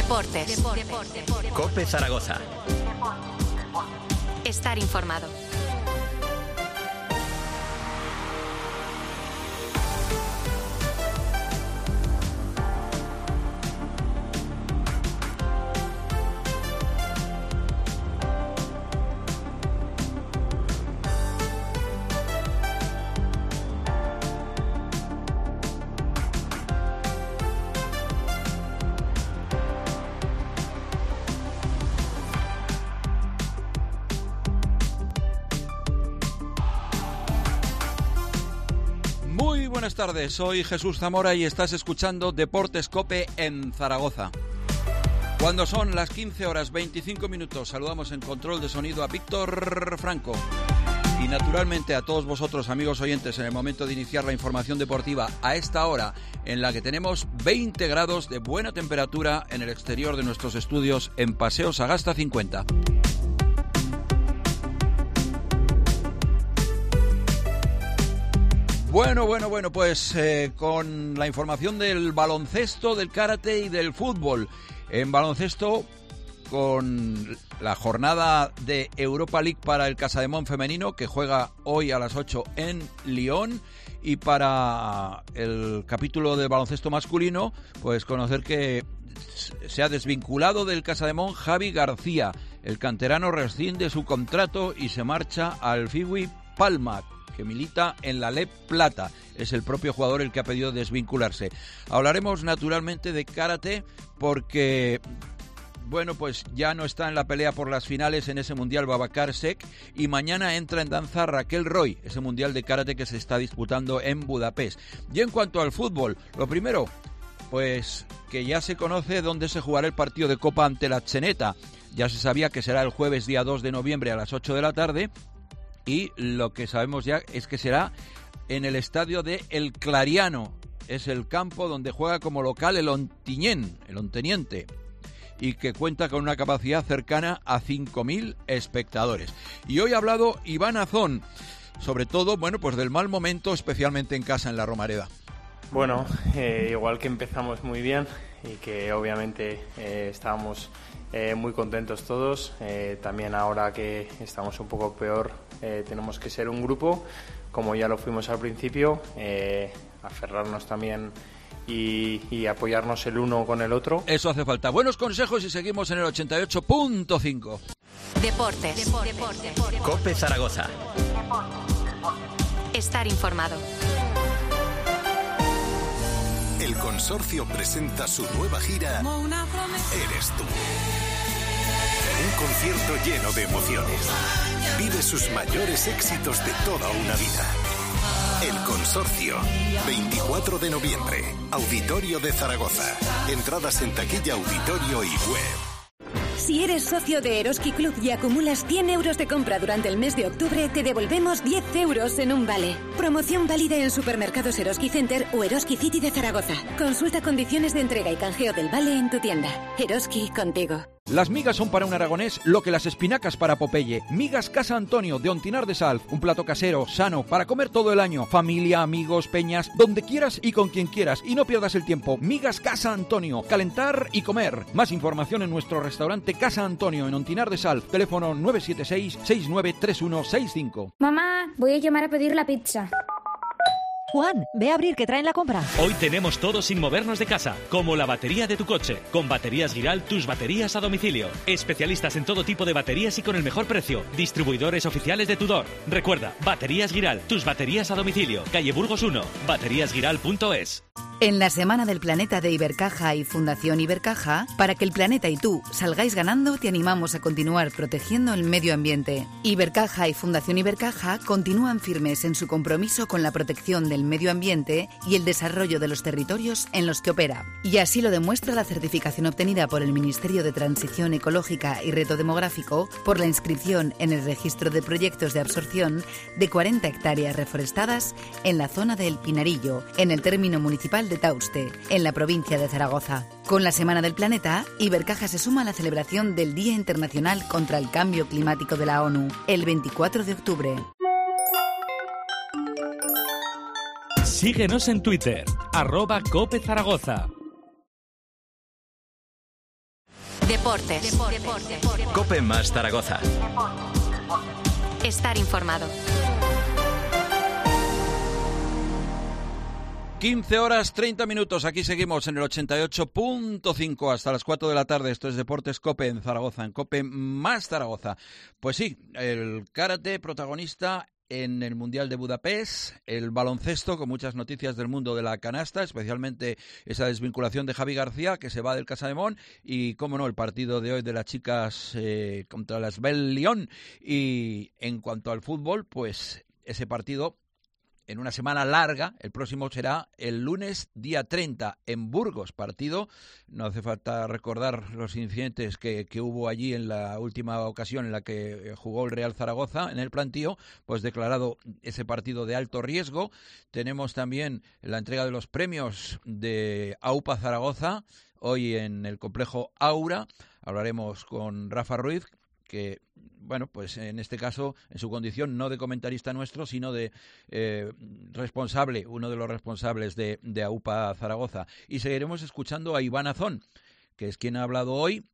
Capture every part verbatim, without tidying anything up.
Deportes. Deportes. COPE Zaragoza. Estar informado. Buenas tardes, soy Jesús Zamora y estás escuchando Deportes COPE en Zaragoza. Cuando son las quince horas veinticinco minutos, saludamos en control de sonido a Víctor Franco. Y naturalmente a todos vosotros, amigos oyentes, en el momento de iniciar la información deportiva a esta hora, en la que tenemos veinte grados de buena temperatura en el exterior de nuestros estudios en Paseo Sagasta cincuenta. Bueno, bueno, bueno, pues eh, con la información del baloncesto, del karate y del fútbol. En baloncesto, con la jornada de Europa League para el Casademont femenino, que juega hoy a las ocho en Lyon. Y para el capítulo de baloncesto masculino, pues conocer que se ha desvinculado del Casademont Javi García. El canterano rescinde su contrato y se marcha al Fiwi Palma, que milita en la L E P Plata. Es el propio jugador el que ha pedido desvincularse. Hablaremos naturalmente de karate porque, bueno, pues ya no está en la pelea por las finales en ese mundial Babacar Sek, y mañana entra en danza Raquel Roy, ese mundial de karate que se está disputando en Budapest. Y en cuanto al fútbol, lo primero, pues que ya se conoce dónde se jugará el partido de Copa ante la Cheneta. Ya se sabía que será el jueves día dos de noviembre a las ocho de la tarde. Y lo que sabemos ya es que será en el estadio de El Clariano. Es el campo donde juega como local el Ontinyent, el Onteniente, y que cuenta con una capacidad cercana a cinco mil espectadores. Y hoy ha hablado Iván Azón, sobre todo, bueno, pues del mal momento, especialmente en casa en la Romareda. Bueno, eh, igual que empezamos muy bien y que obviamente eh, estábamos eh, muy contentos todos, eh, también ahora que estamos un poco peor, eh, tenemos que ser un grupo, como ya lo fuimos al principio, eh, aferrarnos también y, y apoyarnos el uno con el otro. Eso hace falta. Buenos consejos y seguimos en el ochenta y ocho punto cinco. Deportes. Deportes. Deportes. COPE Zaragoza. Estar informado. El Consorcio presenta su nueva gira Eres tú. Un concierto lleno de emociones. Vive sus mayores éxitos de toda una vida. El Consorcio, veinticuatro de noviembre, Auditorio de Zaragoza. Entradas en taquilla, auditorio y web. Si eres socio de Eroski Club y acumulas cien euros de compra durante el mes de octubre, te devolvemos diez euros en un vale. Promoción válida en supermercados Eroski Center o Eroski City de Zaragoza. Consulta condiciones de entrega y canjeo del vale en tu tienda. Eroski, contigo. Las migas son para un aragonés lo que las espinacas para Popeye. Migas Casa Antonio de Ontinar de Salv. Un plato casero, sano, para comer todo el año. Familia, amigos, peñas, donde quieras y con quien quieras. Y no pierdas el tiempo. Migas Casa Antonio. Calentar y comer. Más información en nuestro restaurante Casa Antonio en Ontinar de Salv. Teléfono nueve siete seis, seis nueve tres uno seis cinco. Mamá, voy a llamar a pedir la pizza. Juan, ve a abrir que traen la compra. Hoy tenemos todo sin movernos de casa, como la batería de tu coche. Con Baterías Giral, tus baterías a domicilio. Especialistas en todo tipo de baterías y con el mejor precio. Distribuidores oficiales de Tudor. Recuerda, Baterías Giral, tus baterías a domicilio. Calle Burgos uno, baterías giral punto es. En la Semana del Planeta de Ibercaja y Fundación Ibercaja, para que el planeta y tú salgáis ganando, te animamos a continuar protegiendo el medio ambiente. Ibercaja y Fundación Ibercaja continúan firmes en su compromiso con la protección del medio ambiente y el desarrollo de los territorios en los que opera. Y así lo demuestra la certificación obtenida por el Ministerio de Transición Ecológica y Reto Demográfico por la inscripción en el registro de proyectos de absorción de cuarenta hectáreas reforestadas en la zona del Pinarillo, en el término municipal de Tauste, en la provincia de Zaragoza. Con la Semana del Planeta, Ibercaja se suma a la celebración del Día Internacional contra el Cambio Climático de la ONU, el veinticuatro de octubre. Síguenos en Twitter, arroba Cope Zaragoza. Deportes. Deportes. COPE más Zaragoza. Estar informado. quince horas treinta minutos, aquí seguimos en el ochenta y ocho punto cinco hasta las cuatro de la tarde. Esto es Deportes COPE en Zaragoza, en COPE más Zaragoza. Pues sí, el karate protagonista en el Mundial de Budapest, el baloncesto con muchas noticias del mundo de la canasta, especialmente esa desvinculación de Javi García que se va del Casademont y, cómo no, el partido de hoy de las chicas eh, contra las Bell Lyon. Y en cuanto al fútbol, pues ese partido en una semana larga, el próximo será el lunes día treinta en Burgos, partido, no hace falta recordar los incidentes que, que hubo allí en la última ocasión en la que jugó el Real Zaragoza en el plantío, pues declarado ese partido de alto riesgo. Tenemos también la entrega de los premios de AUPA Zaragoza, hoy en el complejo Aura. Hablaremos con Rafa Ruiz, que, bueno, pues en este caso, en su condición no de comentarista nuestro, sino de eh, responsable, uno de los responsables de, de AUPA Zaragoza. Y seguiremos escuchando a Iván Azón, que es quien ha hablado hoy.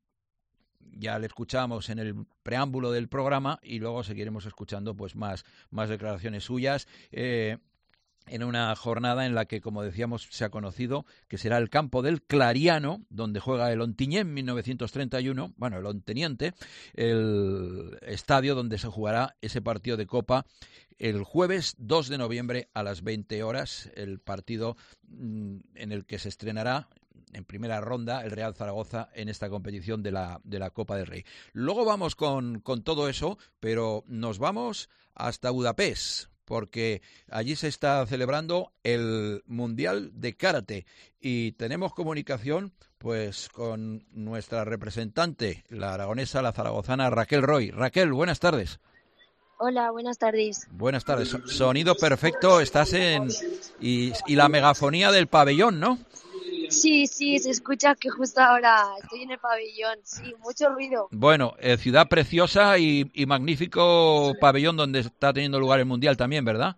Ya le escuchamos en el preámbulo del programa y luego seguiremos escuchando pues más, más declaraciones suyas. Eh, en una jornada en la que, como decíamos, se ha conocido que será el campo del Clariano, donde juega el Ontinyent mil novecientos treinta y uno, bueno, el Onteniente, el estadio donde se jugará ese partido de Copa el jueves dos de noviembre a las veinte horas, el partido en el que se estrenará en primera ronda el Real Zaragoza en esta competición de la, de la Copa del Rey. Luego vamos con, con todo eso, pero nos vamos hasta Budapest, porque allí se está celebrando el Mundial de Karate y tenemos comunicación pues con nuestra representante, la aragonesa, la zaragozana Raquel Roy. Raquel, buenas tardes. Hola, buenas tardes. Buenas tardes. So- sonido perfecto, estás en... Y, y la megafonía del pabellón, ¿no? Sí, sí, se escucha que justo ahora estoy en el pabellón, sí, mucho ruido. Bueno, eh, ciudad preciosa y, y magnífico pabellón donde está teniendo lugar el Mundial también, ¿verdad?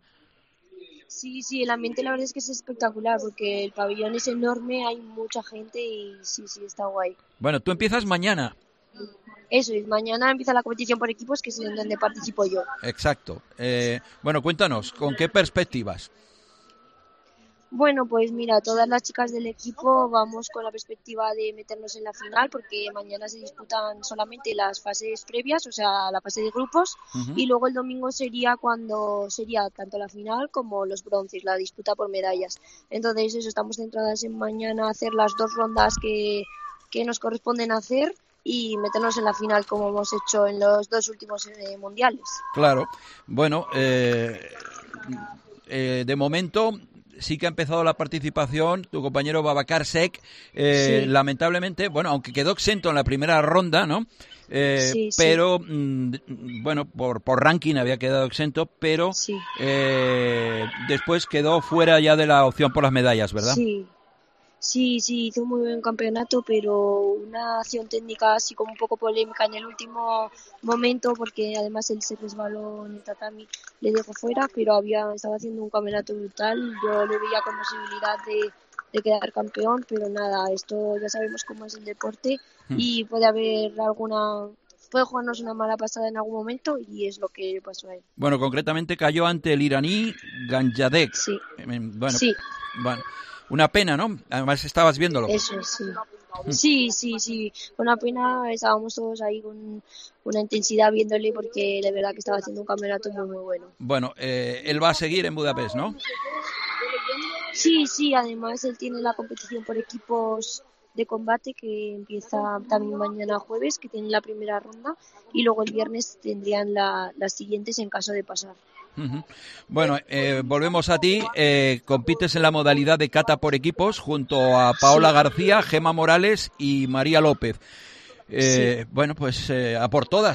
Sí, sí, el ambiente la verdad es que es espectacular porque el pabellón es enorme, hay mucha gente y sí, sí, está guay. Bueno, tú empiezas mañana. Eso es, mañana empieza la competición por equipos, que es en donde participo yo. Exacto. Eh, bueno, cuéntanos, ¿con qué perspectivas? Bueno, pues mira, todas las chicas del equipo vamos con la perspectiva de meternos en la final porque mañana se disputan solamente las fases previas, o sea, la fase de grupos, uh-huh. Y luego el domingo sería cuando sería tanto la final como los bronces, la disputa por medallas. Entonces eso, estamos centradas en mañana hacer las dos rondas que, que nos corresponden hacer y meternos en la final como hemos hecho en los dos últimos eh, mundiales. Claro, bueno, eh, eh, de momento... Sí que ha empezado la participación tu compañero Babacar Sek, eh, sí. Lamentablemente, bueno, aunque quedó exento en la primera ronda, ¿no? Eh, sí, pero, sí. Mmm, bueno, por, por ranking había quedado exento, pero sí. eh, después quedó fuera ya de la opción por las medallas, ¿verdad? Sí. Sí, sí, hizo un muy buen campeonato, pero una acción técnica así como un poco polémica en el último momento, porque además él se resbaló en el tatami, le dejó fuera, pero había estaba haciendo un campeonato brutal. Yo le veía con posibilidad de, de quedar campeón, pero nada, esto ya sabemos cómo es el deporte hmm. y puede haber alguna... puede jugarnos una mala pasada en algún momento y es lo que pasó a él. Bueno, concretamente cayó ante el iraní Ganjadek. Sí. Bueno, sí. Bueno. Una pena, ¿no? Además estabas viéndolo. Eso, sí. Sí, sí, sí. Una pena, estábamos todos ahí con una intensidad viéndole porque de verdad que estaba haciendo un campeonato muy, muy bueno. Bueno, eh, él va a seguir en Budapest, ¿no? Sí, sí. Además él tiene la competición por equipos de combate que empieza también mañana jueves, que tiene la primera ronda, y luego el viernes tendrían la, las siguientes en caso de pasar. Uh-huh. Bueno, eh, volvemos a ti. Eh, compites en la modalidad de kata por equipos junto a Paola sí. García, Gema Morales y María López. Eh, sí. Bueno, pues eh, a por todas.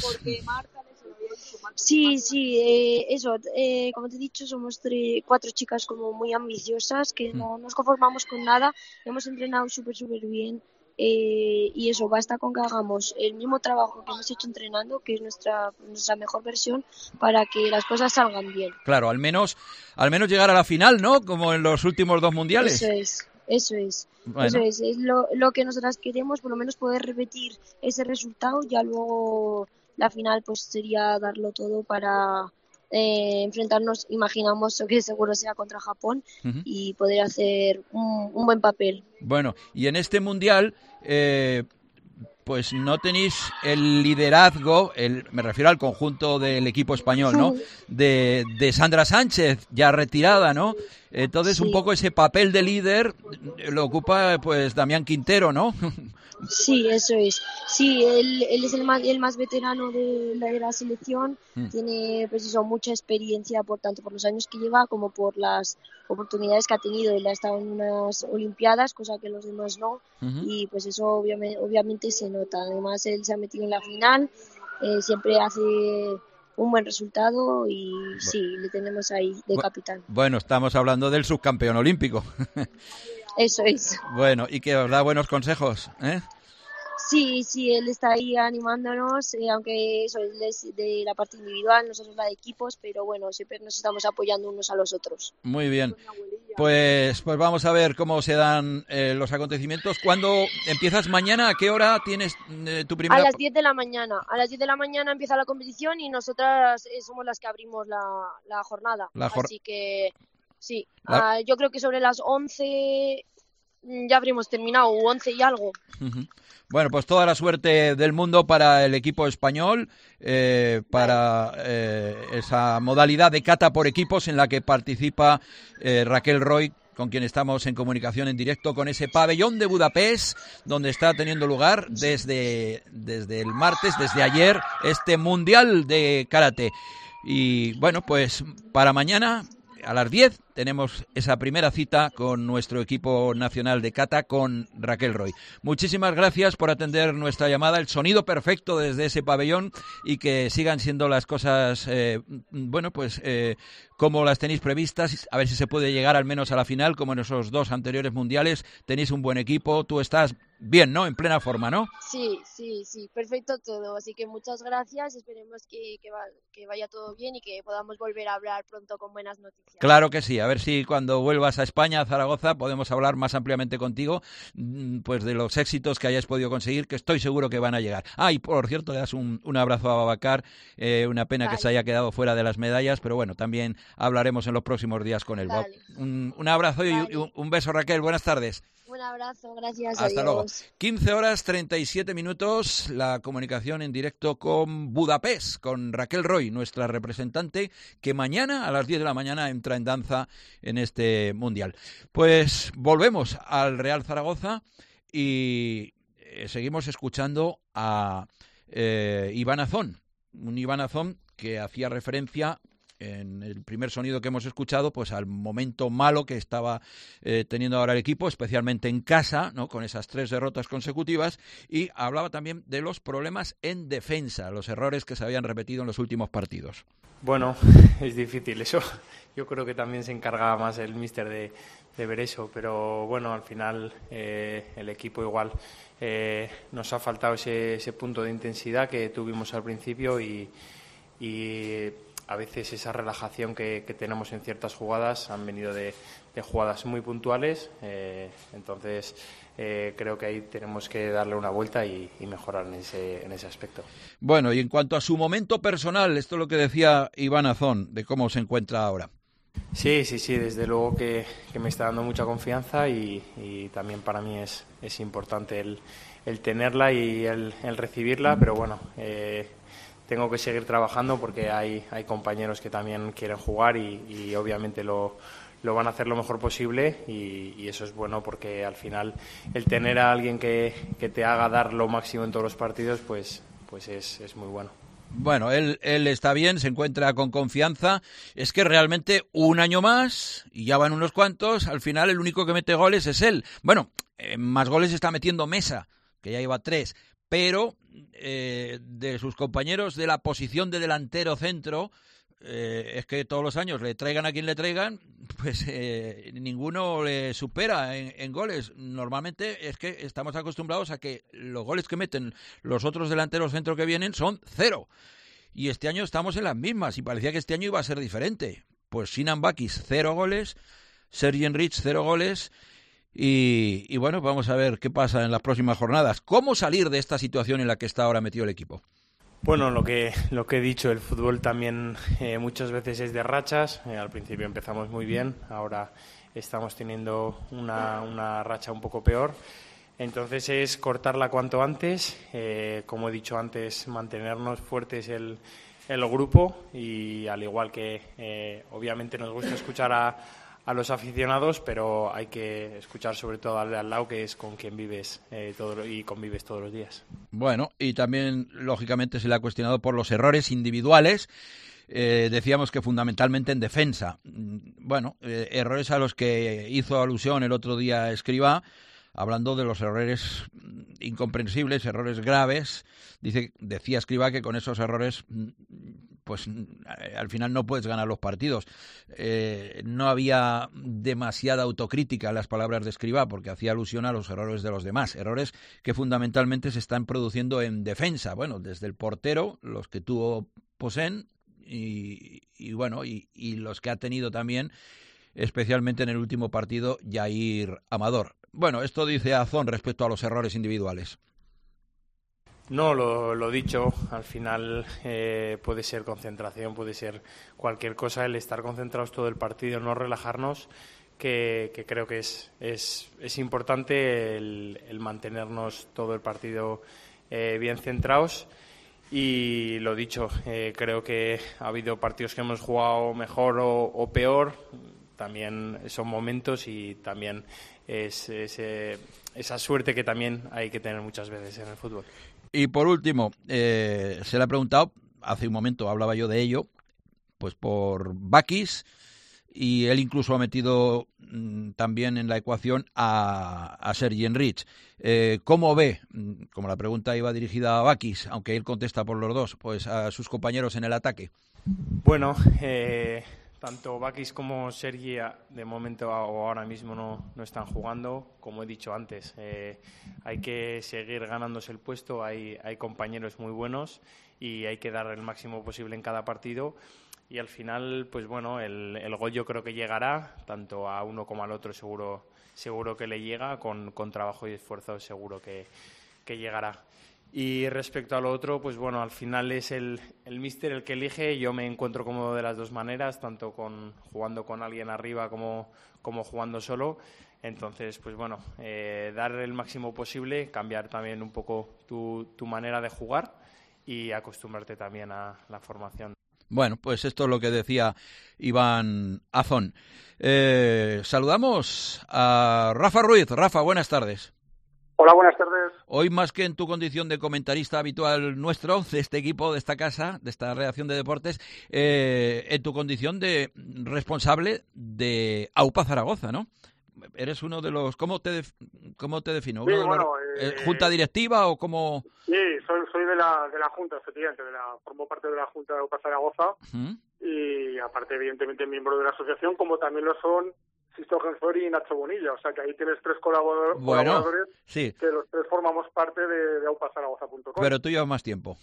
Sí, sí, eh, eso. Eh, como te he dicho, somos tres, cuatro chicas como muy ambiciosas que mm. no nos conformamos con nada. Hemos entrenado súper, súper bien. Eh, y eso, basta con que hagamos el mismo trabajo que hemos hecho entrenando, que es nuestra nuestra mejor versión, para que las cosas salgan bien. Claro, al menos al menos llegar a la final, ¿no? Como en los últimos dos mundiales. Eso es, Eso es, bueno. eso es, es lo, lo que nosotras queremos, por lo menos poder repetir ese resultado, ya luego la final pues sería darlo todo para eh, enfrentarnos, imaginamos que seguro sea contra Japón, uh-huh. y poder hacer un, un buen papel. Bueno, y en este Mundial... Eh... pues no tenéis el liderazgo, el, me refiero al conjunto del equipo español, ¿no? De, de Sandra Sánchez, ya retirada, ¿no? Entonces, sí. un poco ese papel de líder lo ocupa, pues, Damián Quintero, ¿no? Sí, eso es. Sí, él, él es el más, el más veterano de la, de la selección, mm. tiene, pues eso, mucha experiencia, por tanto por los años que lleva como por las oportunidades que ha tenido. Él ha estado en unas Olimpiadas, cosa que los demás no, uh-huh. y pues eso obviamente, obviamente se nota. Además, él se ha metido en la final, eh, siempre hace un buen resultado y bueno. sí, le tenemos ahí de bu- capitán. Bueno, estamos hablando del subcampeón olímpico. Eso es. Bueno, y que os da buenos consejos, ¿eh? Sí, sí, él está ahí animándonos, eh, aunque eso él es de la parte individual, nosotros la de equipos, pero bueno, siempre nos estamos apoyando unos a los otros. Muy bien. Pues pues vamos a ver cómo se dan eh, los acontecimientos. ¿Cuándo empiezas mañana? ¿A qué hora tienes eh, tu primera...? A las diez de la mañana. A las diez de la mañana empieza la competición y nosotras eh, somos las que abrimos la, la jornada. La jor- Así que... Sí, la... uh, yo creo que sobre las once ya habremos terminado, o once y algo. Uh-huh. Bueno, pues toda la suerte del mundo para el equipo español, eh, para eh, esa modalidad de cata por equipos en la que participa eh, Raquel Roy, con quien estamos en comunicación en directo con ese pabellón de Budapest, donde está teniendo lugar desde, desde el martes, desde ayer, este Mundial de Karate. Y bueno, pues para mañana... a las diez tenemos esa primera cita con nuestro equipo nacional de kata, con Raquel Roy. Muchísimas gracias por atender nuestra llamada, el sonido perfecto desde ese pabellón, y que sigan siendo las cosas, eh, bueno, pues eh, como las tenéis previstas, a ver si se puede llegar al menos a la final, como en esos dos anteriores mundiales. Tenéis un buen equipo, tú estás bien, ¿no? En plena forma, ¿no? Sí, sí, sí, perfecto todo, así que muchas gracias, esperemos que, que, va, que vaya todo bien y que podamos volver a hablar pronto con buenas noticias. Claro que sí, a ver si cuando vuelvas a España, a Zaragoza, podemos hablar más ampliamente contigo, pues de los éxitos que hayas podido conseguir, que estoy seguro que van a llegar. Ah, y por cierto, le das un, un abrazo a Babacar, eh, una pena vale. que se haya quedado fuera de las medallas, pero bueno, también hablaremos en los próximos días con él. Vale. Un, un abrazo vale. y un, un beso, Raquel, buenas tardes. Un abrazo, gracias. Hasta adiós. luego. quince horas treinta y siete minutos, la comunicación en directo con Budapest, con Raquel Roy, nuestra representante, que mañana a las diez de la mañana entra en danza en este Mundial. Pues volvemos al Real Zaragoza y eh, seguimos escuchando a eh, Iván Azón, un Iván Azón que hacía referencia en el primer sonido que hemos escuchado, pues al momento malo que estaba eh, teniendo ahora el equipo, especialmente en casa, ¿no? Con esas tres derrotas consecutivas, y hablaba también de los problemas en defensa, los errores que se habían repetido en los últimos partidos. Bueno, es difícil eso. Yo creo que también se encarga más el míster de, de ver eso, pero bueno, al final eh, el equipo igual eh, nos ha faltado ese, ese punto de intensidad que tuvimos al principio y, y a veces esa relajación que, que tenemos en ciertas jugadas han venido de, de jugadas muy puntuales, eh, entonces eh, creo que ahí tenemos que darle una vuelta y, y mejorar en ese, en ese aspecto. Bueno, y en cuanto a su momento personal, esto es lo que decía Iván Azón, de cómo se encuentra ahora. Sí, sí, sí, desde luego que, que me está dando mucha confianza y, y también para mí es, es importante el, el tenerla y el, el recibirla, pero bueno, eh, tengo que seguir trabajando porque hay, hay compañeros que también quieren jugar y, y obviamente lo, lo van a hacer lo mejor posible y, y eso es bueno porque al final el tener a alguien que, que te haga dar lo máximo en todos los partidos pues, pues es, es muy bueno. Bueno, él, él está bien, se encuentra con confianza. Es que realmente un año más, y ya van unos cuantos, al final el único que mete goles es él. Bueno, eh, más goles está metiendo Mesa, que ya lleva tres, pero eh, de sus compañeros de la posición de delantero centro, eh, es que todos los años le traigan a quien le traigan, pues eh, ninguno le supera en, en goles. Normalmente es que estamos acostumbrados a que los goles que meten los otros delanteros centro que vienen son cero. Y este año estamos en las mismas y parecía que este año iba a ser diferente. Pues Sinan Bakis, cero goles, Sergi Enrich, cero goles. y, y bueno, vamos a ver qué pasa en las próximas jornadas. ¿Cómo salir de esta situación en la que está ahora metido el equipo? Bueno, lo que lo que he dicho, el fútbol también eh, muchas veces es de rachas. Eh, al principio empezamos muy bien, ahora estamos teniendo una, una racha un poco peor. Entonces es cortarla cuanto antes, eh, como he dicho antes, mantenernos fuertes el, el grupo y al igual que eh, obviamente nos gusta escuchar a, a los aficionados, pero hay que escuchar sobre todo al de al lado, que es con quien vives eh, todo, y convives todos los días. Bueno, y también lógicamente se le ha cuestionado por los errores individuales. Eh, decíamos que fundamentalmente en defensa. Bueno, eh, errores a los que hizo alusión el otro día Escribá, hablando de los errores incomprensibles, errores graves. Dice, decía Escribá que con esos errores, pues al final no puedes ganar los partidos. Eh, no había demasiada autocrítica en las palabras de Escribá, porque hacía alusión a los errores de los demás, errores que fundamentalmente se están produciendo en defensa. Bueno, desde el portero, los que tuvo Posen, y, y bueno, y, y los que ha tenido también, especialmente en el último partido, Jair Amador. Bueno, esto dice Azón respecto a los errores individuales. No, lo, lo dicho, al final eh, puede ser concentración, puede ser cualquier cosa, el estar concentrados todo el partido, no relajarnos, que, que creo que es, es, es importante el, el mantenernos todo el partido eh, bien centrados. Y lo dicho, eh, creo que ha habido partidos que hemos jugado mejor o, o peor, también son momentos y también es, es eh, esa suerte que también hay que tener muchas veces en el fútbol. Y por último, eh, se le ha preguntado, hace un momento hablaba yo de ello, pues por Bakis, y él incluso ha metido mm, también en la ecuación a, a Sergi Enrich. Eh, ¿Cómo ve, como la pregunta iba dirigida a Bakis, aunque él contesta por los dos, pues a sus compañeros en el ataque? Bueno, eh, tanto Bakis como Sergi de momento o ahora mismo no, no están jugando. Como he dicho antes, eh, hay que seguir ganándose el puesto, hay, hay compañeros muy buenos y hay que dar el máximo posible en cada partido. Y al final, pues bueno, el, el gol yo creo que llegará, tanto a uno como al otro seguro seguro que le llega, con, con trabajo y esfuerzo seguro que, que llegará. Y respecto a lo otro, pues bueno, al final es el, el míster el que elige. Yo me encuentro cómodo de las dos maneras, tanto con jugando con alguien arriba como, como jugando solo. Entonces, pues bueno, eh, dar el máximo posible, cambiar también un poco tu, tu manera de jugar y acostumbrarte también a la formación. Bueno, pues esto es lo que decía Iván Azón. Eh, saludamos a Rafa Ruiz. Rafa, buenas tardes. Hola, buenas tardes. Hoy, más que en tu condición de comentarista habitual nuestro, de este equipo, de esta casa, de esta redacción de deportes, eh, en tu condición de responsable de AUPA Zaragoza, ¿no? Eres uno de los... ¿Cómo te, def, cómo te defino? Sí, ¿Uno de bueno, los, eh, ¿Junta directiva o cómo...? Sí, soy, soy de la de la Junta, efectivamente, de la, formo parte de la Junta de AUPA Zaragoza. Uh-huh. Y aparte, evidentemente, miembro de la asociación, como también lo son Sisto Genzori y Nacho Bonilla. O sea, que ahí tienes tres colabor- bueno, colaboradores sí. que los tres formamos parte de, de aupa zaragoza punto com. Pero tú llevas más tiempo.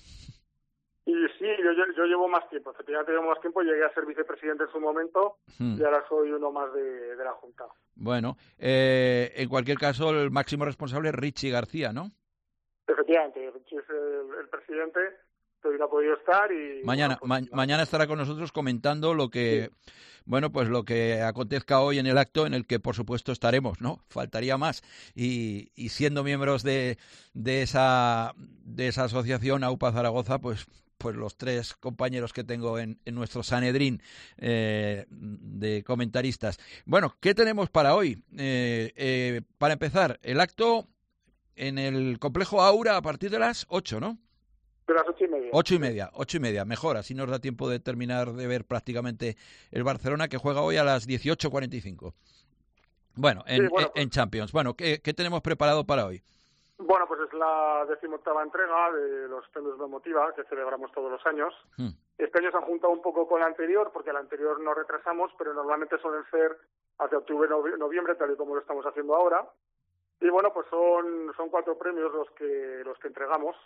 Y sí, yo, yo, yo llevo más tiempo, efectivamente llevo más tiempo, llegué a ser vicepresidente en su momento hmm. y ahora soy uno más de, de la Junta. Bueno, eh, en cualquier caso el máximo responsable es Richie García, ¿no? Efectivamente, Richie es el, el presidente, hoy no ha podido estar y... Mañana, bueno, pues, ma- mañana estará con nosotros comentando lo que... Sí. Bueno, pues lo que acontezca hoy en el acto en el que, por supuesto, estaremos, ¿no? Faltaría más. Y, y siendo miembros de, de esa de esa asociación AUPA Zaragoza, pues pues los tres compañeros que tengo en, en nuestro Sanedrín eh, de comentaristas. Bueno, ¿qué tenemos para hoy? Eh, eh, para empezar, el acto en el complejo Aura a partir de las ocho, ¿no? De las ocho y media. Ocho y media, ocho y media, mejor, así nos da tiempo de terminar de ver prácticamente el Barcelona, que juega hoy a las dieciocho cuarenta y cinco. Bueno, en, sí, bueno, pues, en Champions. Bueno, ¿qué, ¿qué tenemos preparado para hoy? Bueno, pues es la decimoctava entrega de los premios de Motiva, que celebramos todos los años. Hmm. Este año se han juntado un poco con la anterior, porque la anterior no retrasamos, pero normalmente suelen ser hacia octubre, noviembre, tal y como lo estamos haciendo ahora. Y bueno, pues son, son cuatro premios los que, los que entregamos.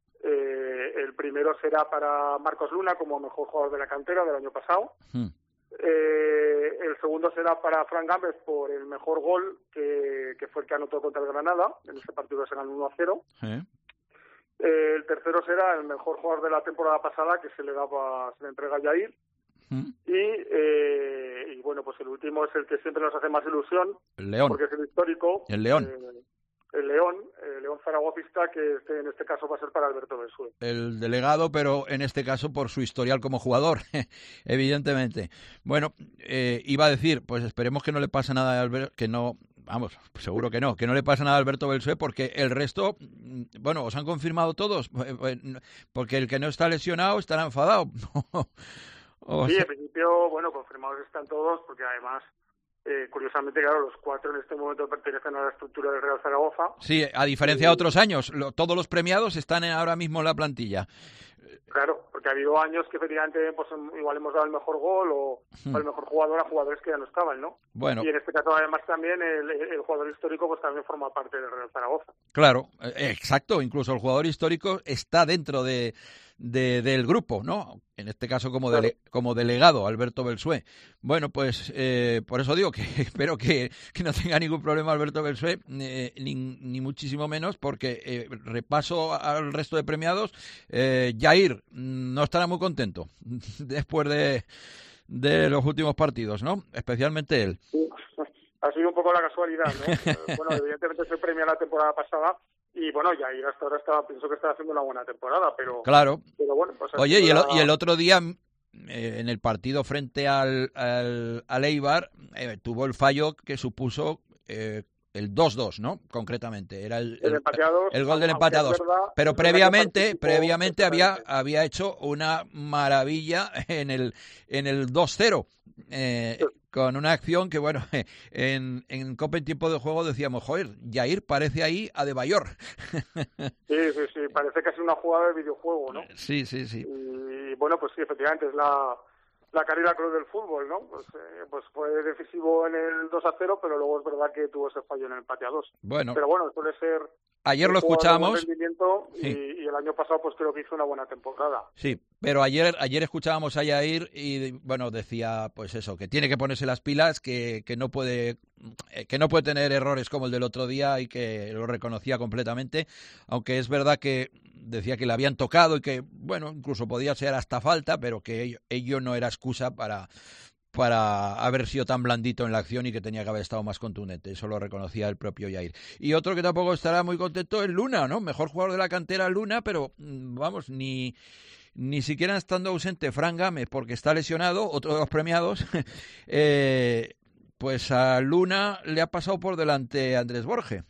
Eh, el primero será para Marcos Luna como mejor jugador de la cantera del año pasado. Hmm. Eh, el segundo será para Fran Gámez por el mejor gol, que, que fue el que anotó contra el Granada. En ese partido se ganó uno a cero. ¿Eh? Eh, el tercero será el mejor jugador de la temporada pasada, que se le daba, se le entrega a Yair. ¿Mm? Y, eh, y bueno, pues el último es el que siempre nos hace más ilusión, el León, porque es el histórico, el León, eh, el León, el León zaragocista, que este, en este caso va a ser para Alberto Belsué. El delegado, pero en este caso por su historial como jugador, evidentemente. Bueno, eh, iba a decir, pues esperemos que no le pase nada a Alberto, que no, vamos, seguro que no, que no le pase nada a Alberto Belsué, porque el resto, bueno, os han confirmado todos, porque el que no está lesionado estará enfadado. O sí, sea... en principio, bueno, confirmados están todos, porque además, eh, curiosamente, claro, los cuatro en este momento pertenecen a la estructura del Real Zaragoza. Sí, a diferencia y... de otros años, lo, todos los premiados están en, ahora mismo en la plantilla. Claro, porque ha habido años que efectivamente pues igual hemos dado el mejor gol o hmm. el mejor jugador a jugadores que ya no estaban, ¿no? Bueno. Y en este caso además también el, el jugador histórico pues también forma parte del Real Zaragoza. Claro, exacto, incluso el jugador histórico está dentro de, de del grupo, ¿no? En este caso como dele, claro. como delegado, Alberto Belsué. Bueno, pues eh, por eso digo que espero que, que no tenga ningún problema Alberto Belsué, eh, ni, ni muchísimo menos, porque eh, repaso al resto de premiados. eh, Yair no estará muy contento después de, de los últimos partidos, ¿no? Especialmente él. Sí, ha sido un poco la casualidad, ¿no? Bueno, evidentemente se premia la temporada pasada y bueno, Yair hasta ahora estaba, pienso que estaba haciendo una buena temporada, pero... Claro. Pero bueno, pues Oye, y el, la... y el otro día, eh, en el partido frente al, al, al Eibar, eh, tuvo el fallo que supuso... Eh, el dos dos, ¿no? Concretamente, era el, el, el, dos, el gol del empate a dos. Pero previamente, previamente había había hecho una maravilla en el en el dos cero, eh, sí. con una acción que, bueno, en, en Copa en tiempo de juego decíamos, joder, Yair parece ahí a De Bayor. Sí, sí, sí, parece casi una jugada de videojuego, ¿no? Sí, sí, sí. Y bueno, pues sí, efectivamente es la... la carrera cruz del fútbol, ¿no? Pues, eh, pues fue decisivo en el dos a cero, pero luego es verdad que tuvo ese fallo en el empate a dos. Bueno. Pero bueno, suele ser... Ayer lo escuchábamos. Sí. Y, y el año pasado pues creo que hizo una buena temporada. Sí, pero ayer ayer escuchábamos a Yair y bueno, decía pues eso, que tiene que ponerse las pilas, que, que no puede que no puede tener errores como el del otro día y que lo reconocía completamente, aunque es verdad que decía que le habían tocado y que bueno, incluso podía ser hasta falta, pero que ello, ello no era excusa para para haber sido tan blandito en la acción y que tenía que haber estado más contundente. Eso lo reconocía el propio Yair. Y otro que tampoco estará muy contento es Luna, ¿no? Mejor jugador de la cantera Luna, pero vamos, ni ni siquiera estando ausente Fran Gámez porque está lesionado, otro de los premiados, eh, pues a Luna le ha pasado por delante Andrés Borge.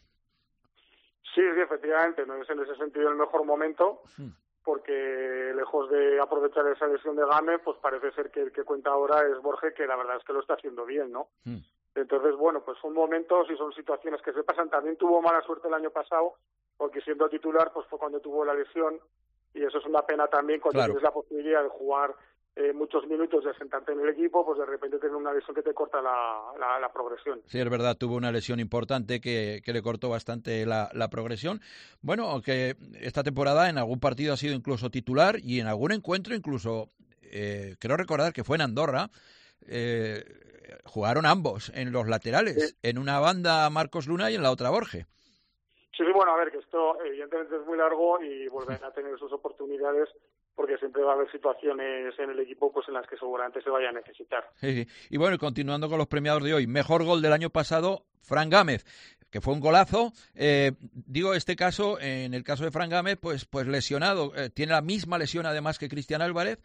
Sí, sí, efectivamente, no es en ese sentido el mejor momento. Sí. Porque lejos de aprovechar esa lesión de Gámez, pues parece ser que el que cuenta ahora es Borge, que la verdad es que lo está haciendo bien, ¿no? Mm. Entonces, bueno, pues son momentos y son situaciones que se pasan. También tuvo mala suerte el año pasado, porque siendo titular, pues fue cuando tuvo la lesión, y eso es una pena también cuando claro. tienes la posibilidad de jugar eh, muchos minutos, de sentarte en el equipo, pues de repente tener una lesión que te corta la, la, la progresión. Sí, es verdad, tuvo una lesión importante que, que le cortó bastante la, la progresión. Bueno, aunque esta temporada en algún partido ha sido incluso titular y en algún encuentro incluso, eh, creo recordar que fue en Andorra, eh, jugaron ambos en los laterales, sí. En una banda Marcos Luna y en la otra Borge. Sí, sí, bueno, a ver, que esto evidentemente es muy largo y volverán a tener sus oportunidades porque siempre va a haber situaciones en el equipo pues en las que seguramente se vaya a necesitar. Sí, sí. Y bueno, continuando con los premiados de hoy, mejor gol del año pasado, Fran Gámez, que fue un golazo. Eh, digo, este caso, en el caso de Fran Gámez, pues, pues lesionado, eh, tiene la misma lesión además que Cristian Álvarez,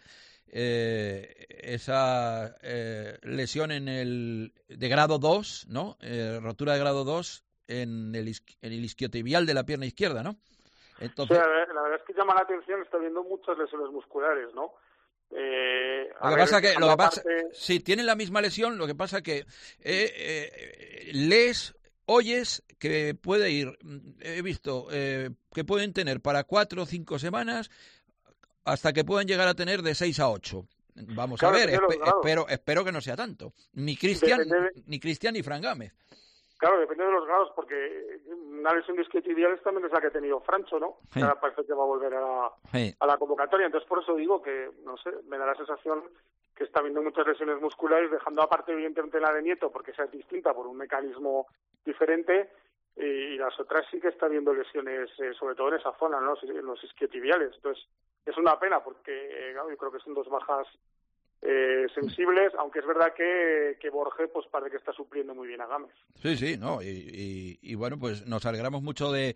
eh, esa eh, lesión en el de grado dos, ¿no? Eh, rotura de grado dos en el, isqui- en el isquiotibial de la pierna izquierda, ¿no? Entonces... Sí, la, verdad, la verdad es que llama la atención, está viendo muchas lesiones musculares, ¿no? Eh, lo que ver, pasa que, lo que pasa, parte... sí, tienen la misma lesión, lo que pasa que eh, eh, lees, oyes que puede ir, he visto eh, que pueden tener para cuatro o cinco semanas hasta que puedan llegar a tener de seis a ocho. Vamos claro, a ver, espe- espero, espero que no sea tanto. Ni Cristian, de... ni Cristian ni Fran Gámez. Claro, depende de los grados, porque una lesión de isquiotibiales también es la que ha tenido Francho, ¿no? Sí. Ahora parece que va a volver a la, sí. a la convocatoria. Entonces, por eso digo que, no sé, me da la sensación que está viendo muchas lesiones musculares, dejando aparte evidentemente la de Nieto, porque esa es distinta por un mecanismo diferente, y las otras sí que está viendo lesiones, eh, sobre todo en esa zona, ¿no? En los isquiotibiales. Entonces, es una pena, porque eh, yo creo que son dos bajas Eh, sensibles, aunque es verdad que, que Borge pues parece que está supliendo muy bien a Gámez. Sí, sí, no, y, y, y bueno, pues nos alegramos mucho de,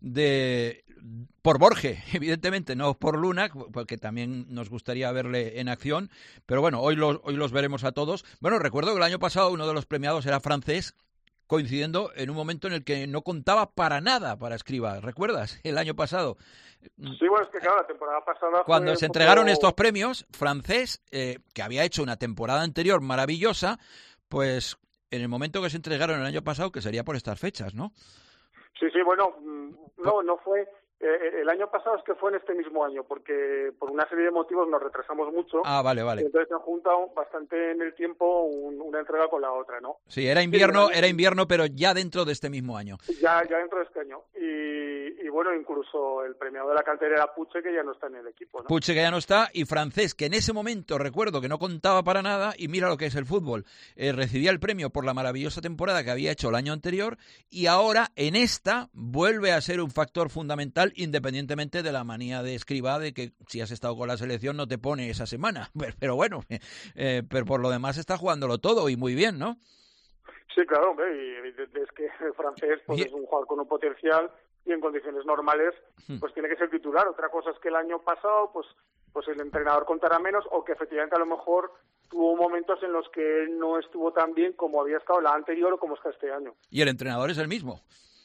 de por Borge, evidentemente, no por Luna, porque también nos gustaría verle en acción, pero bueno, hoy los, hoy los veremos a todos. Bueno, recuerdo que el año pasado uno de los premiados era francés, coincidiendo en un momento en el que no contaba para nada para Escribá, ¿recuerdas? El año pasado. Sí, bueno, es que claro, la temporada pasada... Cuando fue se un entregaron poco... estos premios, francés, eh, que había hecho una temporada anterior maravillosa, pues en el momento que se entregaron el año pasado, que sería por estas fechas, ¿no? Sí, sí, bueno, no, no fue... Eh, el año pasado es que fue en este mismo año, porque por una serie de motivos nos retrasamos mucho. Ah, vale, vale. Entonces se han juntado bastante en el tiempo un, una entrega con la otra, ¿no? Sí, era invierno, sí, era invierno, pero ya dentro de este mismo año. Ya, ya dentro de este año. Y, y bueno, incluso el premiado de la cantera era Puche, que ya no está en el equipo, ¿no? Puche, que ya no está, y francés, que en ese momento recuerdo que no contaba para nada, y mira lo que es el fútbol. Eh, recibía el premio por la maravillosa temporada que había hecho el año anterior, y ahora en esta vuelve a ser un factor fundamental, independientemente de la manía de Escribá de que si has estado con la selección no te pone esa semana. Pero, pero bueno, eh, pero por lo demás está jugándolo todo y muy bien, ¿no? Sí, claro, hombre, y es que el francés pues, y... es un jugador con un potencial y en condiciones normales pues tiene que ser titular. Otra cosa es que el año pasado pues pues el entrenador contará menos, o que efectivamente a lo mejor tuvo momentos en los que él no estuvo tan bien como había estado la anterior o como está este año. Y el entrenador es el mismo.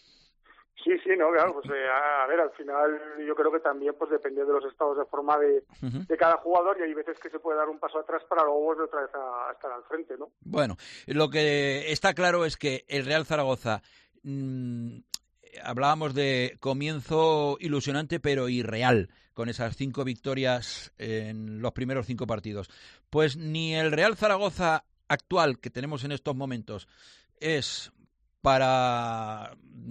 Sí, sí, no, claro, pues eh, a ver, al final yo creo que también pues depende de los estados de forma de, uh-huh. de cada jugador, y hay veces que se puede dar un paso atrás para luego volver otra vez a, a estar al frente, ¿no? Bueno, lo que está claro es que el Real Zaragoza, mmm, hablábamos de comienzo ilusionante pero irreal, con esas cinco victorias en los primeros cinco partidos. Pues ni el Real Zaragoza actual que tenemos en estos momentos es para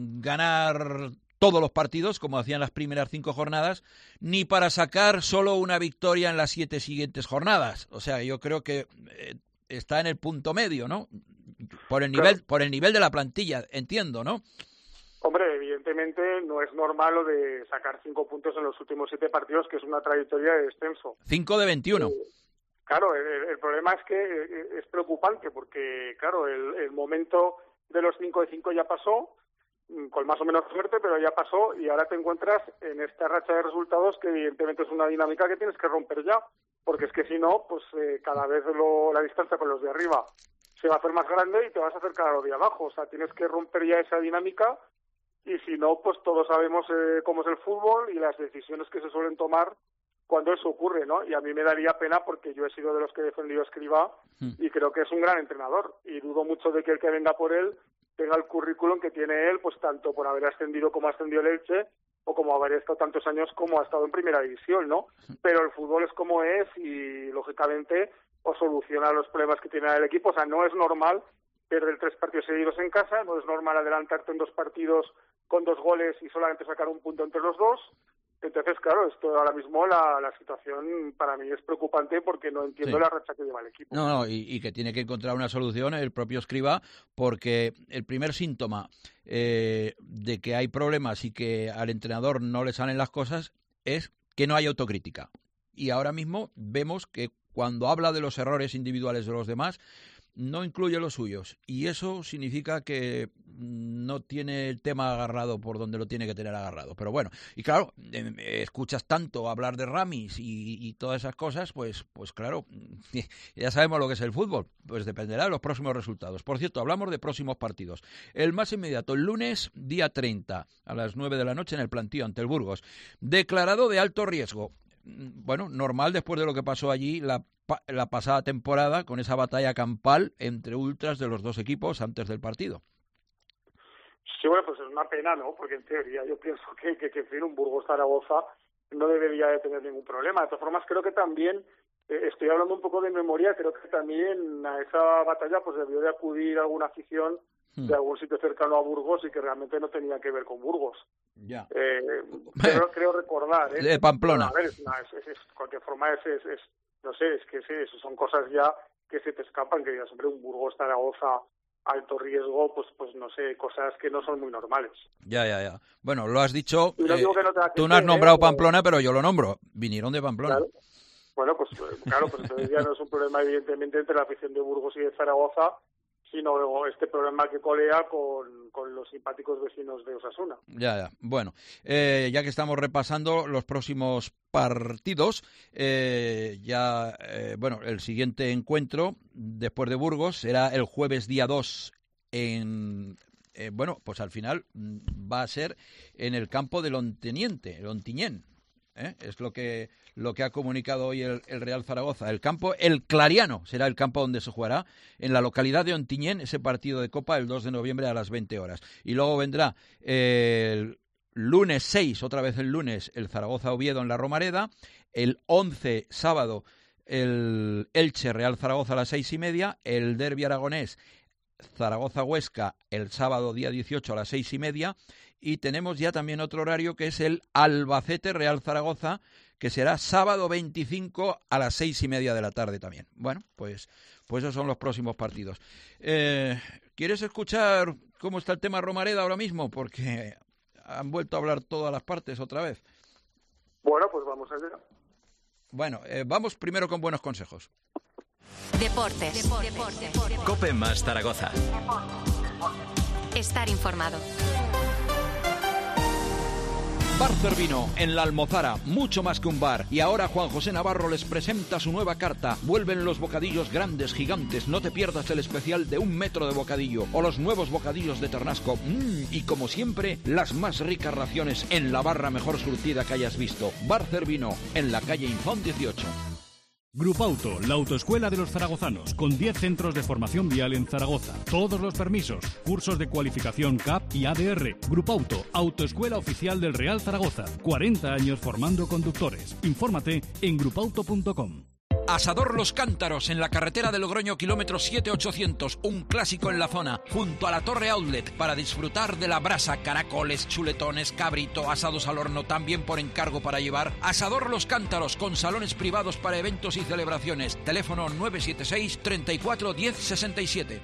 ganar todos los partidos, como hacían las primeras cinco jornadas, ni para sacar solo una victoria en las siete siguientes jornadas. O sea, yo creo que eh, está en el punto medio, ¿no? Por el nivel, claro. por el nivel de la plantilla, entiendo, ¿no? Hombre, evidentemente no es normal lo de sacar cinco puntos en los últimos siete partidos, que es una trayectoria de descenso. Cinco de veintiuno. Eh, claro, el, el problema es que es preocupante, porque, claro, el, el momento de los cinco de cinco ya pasó, con más o menos suerte, pero ya pasó, y ahora te encuentras en esta racha de resultados que evidentemente es una dinámica que tienes que romper ya, porque es que si no, pues eh, cada vez lo, la distancia con los de arriba se va a hacer más grande y te vas a acercar a los de abajo. O sea, tienes que romper ya esa dinámica, y si no, pues todos sabemos eh, cómo es el fútbol y las decisiones que se suelen tomar cuando eso ocurre, ¿no? Y a mí me daría pena, porque yo he sido de los que he defendido a Escribá y creo que es un gran entrenador, y dudo mucho de que el que venga por él tenga el currículum que tiene él, pues tanto por haber ascendido como ha ascendido el Elche, o como haber estado tantos años como ha estado en primera división, ¿no? Pero el fútbol es como es, y lógicamente o soluciona los problemas que tiene el equipo. O sea, no es normal perder tres partidos seguidos en casa, no es normal adelantarte en dos partidos con dos goles y solamente sacar un punto entre los dos. Entonces, claro, esto ahora mismo la, la situación para mí es preocupante, porque no entiendo sí. la racha que lleva el equipo. No, no, y, y que tiene que encontrar una solución el propio Escribá, porque el primer síntoma eh, de que hay problemas y que al entrenador no le salen las cosas es que no hay autocrítica. Y ahora mismo vemos que cuando habla de los errores individuales de los demás, no incluye los suyos, y eso significa que no tiene el tema agarrado por donde lo tiene que tener agarrado. Pero bueno, y claro, eh, escuchas tanto hablar de Ramis y, y todas esas cosas, pues pues claro, ya sabemos lo que es el fútbol, pues dependerá de los próximos resultados. Por cierto, hablamos de próximos partidos. El más inmediato, el lunes, día treinta, a las nueve de la noche en el Plantío ante el Burgos. Declarado de alto riesgo. Bueno, normal después de lo que pasó allí la, la pasada temporada, con esa batalla campal entre ultras de los dos equipos antes del partido. Sí, bueno, pues es una pena, ¿no? Porque en teoría yo pienso que, que, que en fin, un Burgos-Zaragoza no debería de tener ningún problema. De todas formas, creo que también, eh, estoy hablando un poco de memoria, creo que también a esa batalla pues debió de acudir alguna afición de algún sitio cercano a Burgos y que realmente no tenía que ver con Burgos. Ya. Eh, creo, creo recordar, ¿eh? De Pamplona. Bueno, a ver, es una, es, es, es, de cualquier forma es, es, es, no sé, es que sí, eso son cosas ya que se te escapan, que digas, hombre, un Burgos-Zaragoza alto riesgo, pues pues no sé, cosas que no son muy normales. Ya, ya, ya. Bueno, lo has dicho, no eh, digo que no tú no has nombrado ¿eh? Pamplona, pero yo lo nombro. Vinieron de Pamplona. Claro. Bueno, pues claro, pues entonces ya no es un problema evidentemente entre la afición de Burgos y de Zaragoza, sino este problema que colea con, con los simpáticos vecinos de Osasuna. Ya, ya. Bueno, eh, ya que estamos repasando los próximos partidos, eh, ya, eh, bueno, el siguiente encuentro después de Burgos será el jueves día dos en... Eh, bueno, pues al final va a ser en el campo del Onteniente, el Ontinyent. ¿Eh? Es lo que lo que ha comunicado hoy el, el Real Zaragoza. El campo, el Clariano, será el campo donde se jugará en la localidad de Ontinyent ese partido de Copa el dos de noviembre a las veinte horas. Y luego vendrá eh, el lunes seis, otra vez el lunes, el Zaragoza-Oviedo en la Romareda. El once, sábado, el Elche Real Zaragoza a las seis y media. El derbi aragonés Zaragoza-Huesca el sábado día dieciocho a las seis y media. Y tenemos ya también otro horario que es el Albacete Real Zaragoza, que será sábado veinticinco a las seis y media de la tarde también. Bueno, pues, pues esos son los próximos partidos. Eh, ¿Quieres escuchar cómo está el tema Romareda ahora mismo? Porque han vuelto a hablar todas las partes otra vez. Bueno, pues vamos a ver. Bueno, eh, vamos primero con buenos consejos. Deportes. Deportes. Deportes. Cope más Zaragoza. Estar informado. Bar Cervino, en la Almozara, mucho más que un bar. Y ahora Juan José Navarro les presenta su nueva carta. Vuelven los bocadillos grandes, gigantes. No te pierdas el especial de un metro de bocadillo. O los nuevos bocadillos de Ternasco. Mmm, y como siempre, las más ricas raciones en la barra mejor surtida que hayas visto. Bar Cervino, en la calle Infón dieciocho. Grupauto, la autoescuela de los zaragozanos, con diez centros de formación vial en Zaragoza. Todos los permisos, cursos de cualificación C A P y A D R. Grupauto, autoescuela oficial del Real Zaragoza. cuarenta años formando conductores. Infórmate en grupauto punto com. Asador Los Cántaros, en la carretera de Logroño, kilómetro siete ochocientos, un clásico en la zona, junto a la Torre Outlet, para disfrutar de la brasa, caracoles, chuletones, cabrito, asados al horno, también por encargo para llevar. Asador Los Cántaros, con salones privados para eventos y celebraciones. Teléfono nueve siete seis, treinta y cuatro, diez sesenta y siete.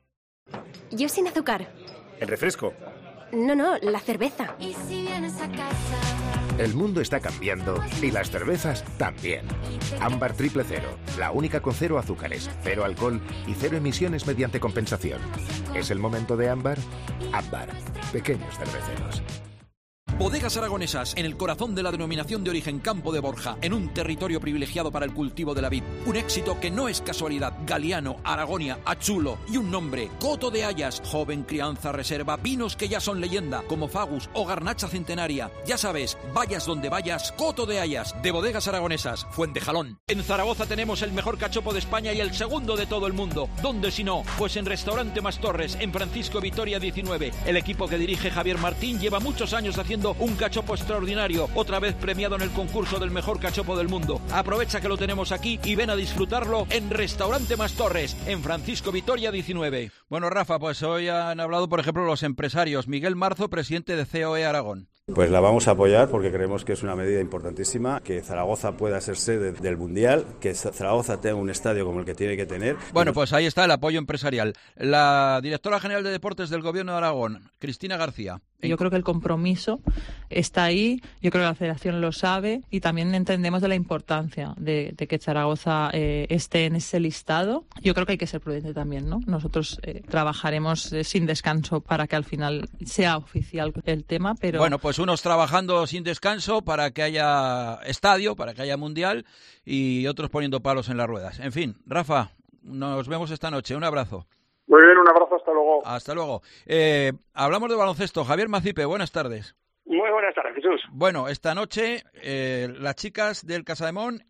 Yo sin azúcar. ¿El refresco? No, no, la cerveza. ¿Y si vienes a casa? El mundo está cambiando y las cervezas también. Ámbar Triple Cero, la única con cero azúcares, cero alcohol y cero emisiones mediante compensación. ¿Es el momento de Ámbar? Ámbar, pequeños cerveceros. Bodegas Aragonesas, en el corazón de la denominación de origen Campo de Borja, en un territorio privilegiado para el cultivo de la vid. Un éxito que no es casualidad. Galiano, Aragonia, Achulo y un nombre, Coto de Hayas, joven crianza reserva, vinos que ya son leyenda, como Fagus o Garnacha Centenaria. Ya sabes, vayas donde vayas, Coto de Hayas, de Bodegas Aragonesas, Fuentejalón. En Zaragoza tenemos el mejor cachopo de España y el segundo de todo el mundo. ¿Dónde si no? Pues en Restaurante Mas Torres, en Francisco Vitoria diecinueve. El equipo que dirige Javier Martín lleva muchos años haciendo un cachopo extraordinario, otra vez premiado en el concurso del mejor cachopo del mundo. Aprovecha que lo tenemos aquí y ven a disfrutarlo en Restaurante Mas Torres, en Francisco Vitoria diecinueve. Bueno, Rafa, pues hoy han hablado, por ejemplo, los empresarios. Miguel Marzo, presidente de C O E Aragón. Pues la vamos a apoyar porque creemos que es una medida importantísima, que Zaragoza pueda ser sede del Mundial, que Zaragoza tenga un estadio como el que tiene que tener. Bueno, pues ahí está el apoyo empresarial. La directora general de Deportes del Gobierno de Aragón, Cristina García. Yo creo que el compromiso está ahí, yo creo que la Federación lo sabe y también entendemos de la importancia de, de que Zaragoza eh, esté en ese listado. Yo creo que hay que ser prudente también, ¿no? Nosotros eh, trabajaremos eh, sin descanso para que al final sea oficial el tema, pero... Bueno, pues unos trabajando sin descanso para que haya estadio, para que haya mundial y otros poniendo palos en las ruedas. En fin, Rafa, nos vemos esta noche. Un abrazo. Muy bien, un abrazo, hasta luego. Hasta luego. Eh, hablamos de baloncesto. Javier Macipe, buenas tardes. Muy buenas tardes, Jesús. Bueno, esta noche eh, las chicas del Casademón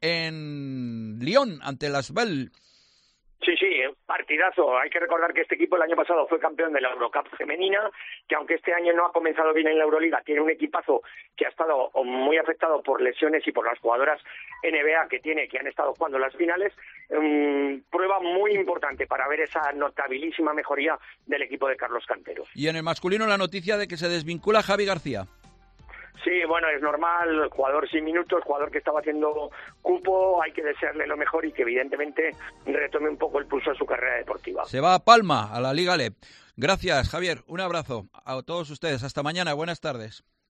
en Lyon, ante las Bell. Sí, sí, partidazo. Hay que recordar que este equipo el año pasado fue campeón de la Eurocup femenina, que aunque este año no ha comenzado bien en la Euroliga, tiene un equipazo que ha estado muy afectado por lesiones y por las jugadoras N B A que tiene, que han estado jugando las finales. Um, prueba muy importante para ver esa notabilísima mejoría del equipo de Carlos Cantero. Y en el masculino la noticia de que se desvincula Javi García. Sí, bueno, es normal, jugador sin minutos, jugador que estaba haciendo cupo, hay que desearle lo mejor y que evidentemente retome un poco el pulso a su carrera deportiva. Se va a Palma, a la Liga L E P. Gracias, Javier. Un abrazo a todos ustedes. Hasta mañana. Buenas tardes.